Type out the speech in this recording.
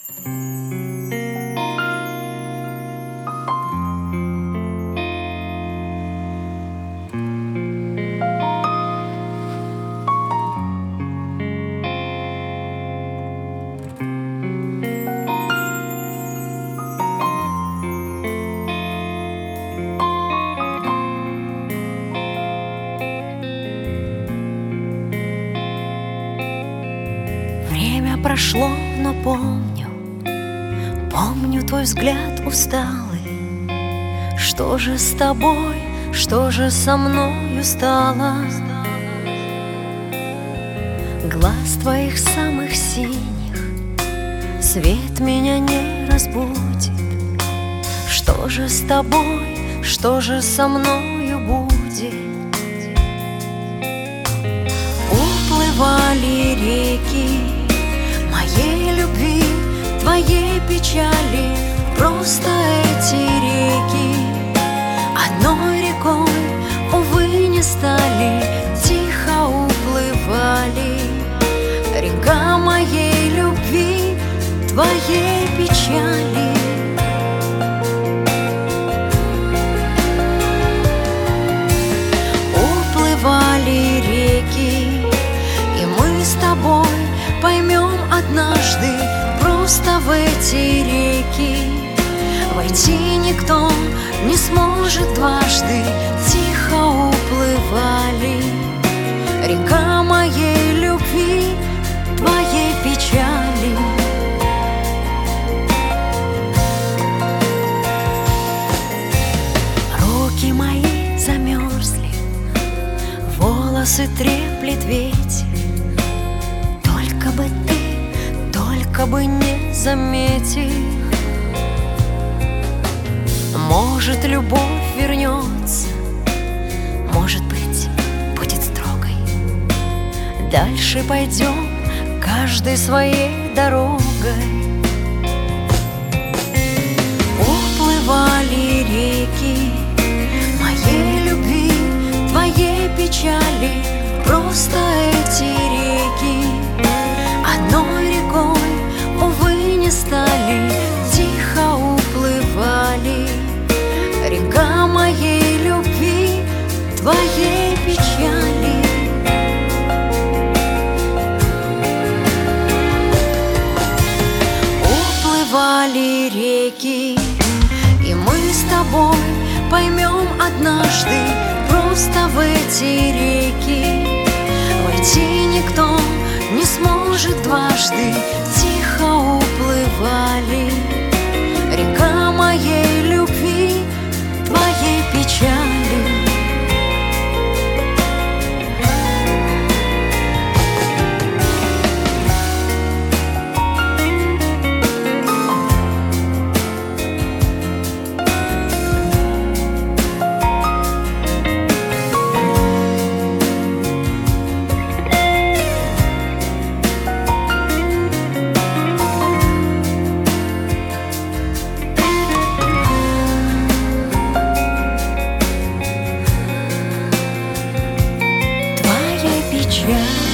Время прошло, но помню твой взгляд усталый. Что же с тобой, что же со мною стало? Глаз твоих самых синих свет меня не разбудит. Что же с тобой, что же со мною будет? Уплывали реки моей любви, твоей печали. Просто эти реки одной рекой, увы, не стали. Тихо уплывали. Река моей любви, твоей печали. Уплывали реки, и мы с тобой поймем однажды. Просто в эти реки войти никто не сможет дважды. Тихо уплывали. Река моей любви, твоей печали. Руки мои замерзли, волосы треплет ветер. Только бы ты, только бы не заметил. Может, любовь вернется, может быть, будет строгой. Дальше пойдем каждой своей дорогой. Уплывали реки моей любви, твоей печали. Просто эти реки одной рекой, увы, не стали. Тихо уплывали. Река моей любви, твоей печали. Уплывали реки, и мы с тобой поймем однажды. Просто в эти реки войти никто не сможет дважды. Тихо уплывали. Река моей любви, твоей печали. Yeah.